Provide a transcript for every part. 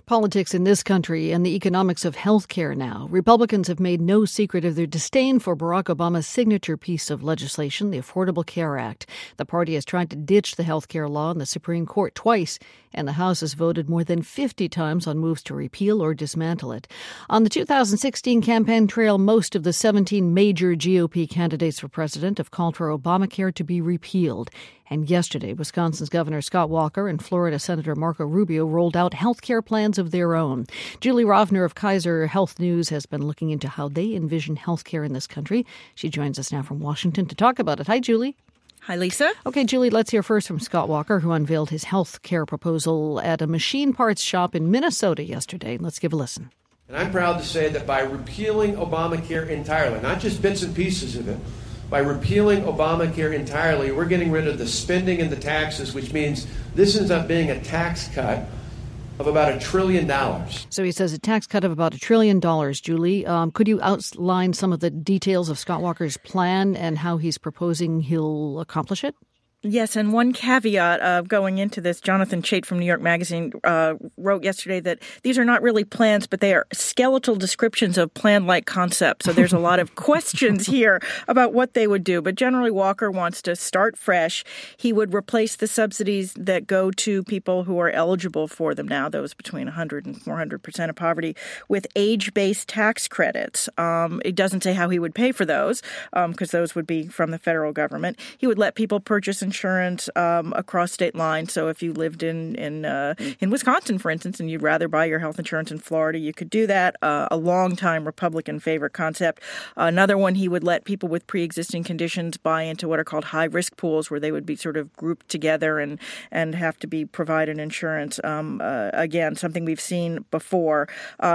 Politics in this country and the economics of health care now. Republicans have made no secret of their disdain for Barack Obama's signature piece of legislation, the Affordable Care Act. The party has tried to ditch the health care law in the Supreme Court twice, and the House has voted more than 50 times on moves to repeal or dismantle it. On the 2016 campaign trail, most of the 17 major GOP candidates for president have called for Obamacare to be repealed. And yesterday, Wisconsin's Governor Scott Walker and Florida Senator Marco Rubio rolled out health care plans of their own. Julie Rovner of Kaiser Health News has been looking into how they envision health care in this country. She joins us now from Washington to talk about it. Hi, Julie. Hi, Lisa. Okay, Julie, let's hear first from Scott Walker, who unveiled his health care proposal at a machine parts shop in Minnesota yesterday. Let's give a listen. And I'm proud to say that by repealing Obamacare entirely, not just bits and pieces of it, by repealing Obamacare entirely, we're getting rid of the spending and the taxes, which means this ends up being a tax cut of about $1 trillion. So he says a tax cut of about $1 trillion, Julie. Could you outline some of the details of Scott Walker's plan and how he's proposing he'll accomplish it? Yes, and one caveat going into this, Jonathan Chait from New York Magazine wrote yesterday that these are not really plans, but they are skeletal descriptions of plan-like concepts. So there's a lot of questions here about what they would do. But generally, Walker wants to start fresh. He would replace the subsidies that go to people who are eligible for them now, those between 100 and 400% of poverty, with age-based tax credits. It doesn't say how he would pay for those, because those would be from the federal government. He would let people purchase insurance across state lines. So if you lived in Wisconsin, for instance, and you'd rather buy your health insurance in Florida, you could do that. A long-time Republican favorite concept. Another one, he would let people with pre-existing conditions buy into what are called high-risk pools, where they would be sort of grouped together and have to be provided insurance. Again, something we've seen before.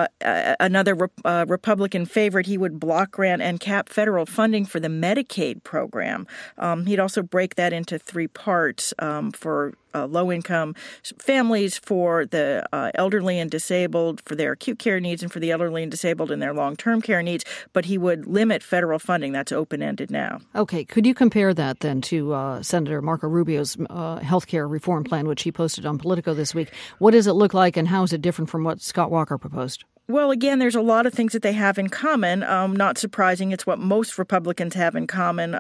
Another Republican favorite, he would block grant and cap federal funding for the Medicaid program. He'd also break that into 3 parts for low-income families, for the elderly and disabled, for their acute care needs, and for the elderly and disabled in their long-term care needs. But he would limit federal funding. That's open-ended now. Okay. Could you compare that then to Senator Marco Rubio's health care reform plan, which he posted on Politico this week? What does it look like, and how is it different from what Scott Walker proposed? Well, again, there's a lot of things that they have in common. Not surprising. It's what most Republicans have in common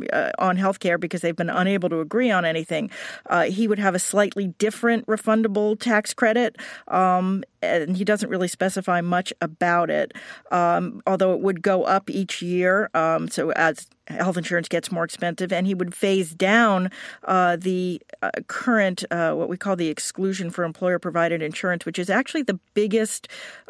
on health care, because they've been unable to agree on anything. He would have a slightly different refundable tax credit, and he doesn't really specify much about it, although it would go up each year. So as health insurance gets more expensive, and he would phase down the current, what we call the exclusion for employer-provided insurance, which is actually the biggest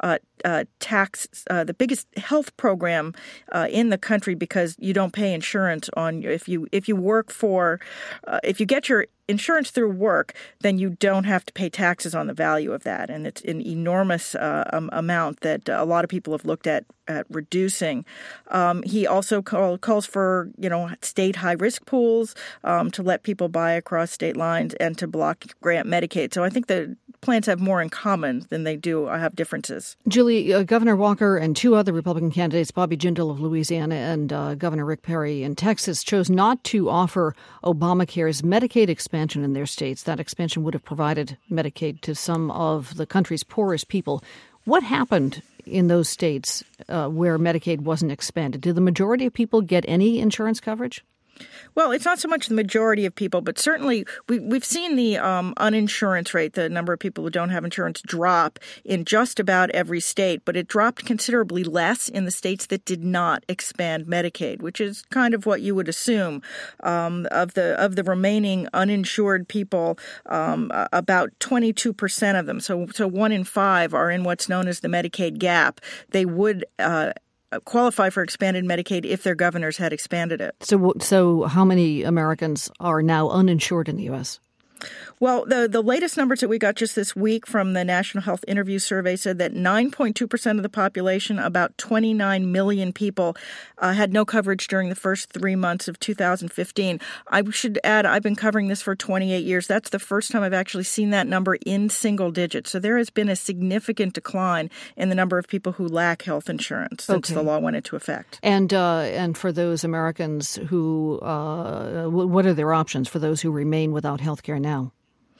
the biggest health program in the country, because you don't pay insurance on if you work for if you get your insurance through work, then you don't have to pay taxes on the value of that. And it's an enormous amount that a lot of people have looked at reducing. He also calls for, state high-risk pools to let people buy across state lines and to block grant Medicaid. So I think the plans have more in common than they do have differences. Julie, Governor Walker and 2 other Republican candidates, Bobby Jindal of Louisiana and Governor Rick Perry in Texas, chose not to offer Obamacare's Medicaid expansion in their states. That expansion would have provided Medicaid to some of the country's poorest people. What happened in those states where Medicaid wasn't expanded? Did the majority of people get any insurance coverage? Well, it's not so much the majority of people, but certainly we've seen the uninsurance rate, the number of people who don't have insurance, drop in just about every state. But it dropped considerably less in the states that did not expand Medicaid, which is kind of what you would assume. Of the remaining uninsured people, about 22% of them, so 1 in 5 are in what's known as the Medicaid gap. They would qualify for expanded Medicaid if their governors had expanded it. So how many Americans are now uninsured in the U.S.? Well, the latest numbers that we got just this week from the National Health Interview Survey said that 9.2% of the population, about 29 million people, had no coverage during the first 3 months of 2015. I should add, I've been covering this for 28 years. That's the first time I've actually seen that number in single digits. So there has been a significant decline in the number of people who lack health insurance since the law went into effect. And for those Americans who, what are their options for those who remain without health care now?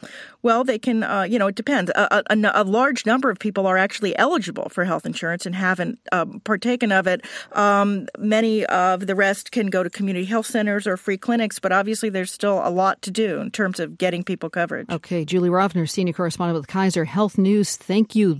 Well, they can, it depends. A large number of people are actually eligible for health insurance and haven't partaken of it. Many of the rest can go to community health centers or free clinics, but obviously there's still a lot to do in terms of getting people coverage. Okay, Julie Rovner, senior correspondent with Kaiser Health News. Thank you.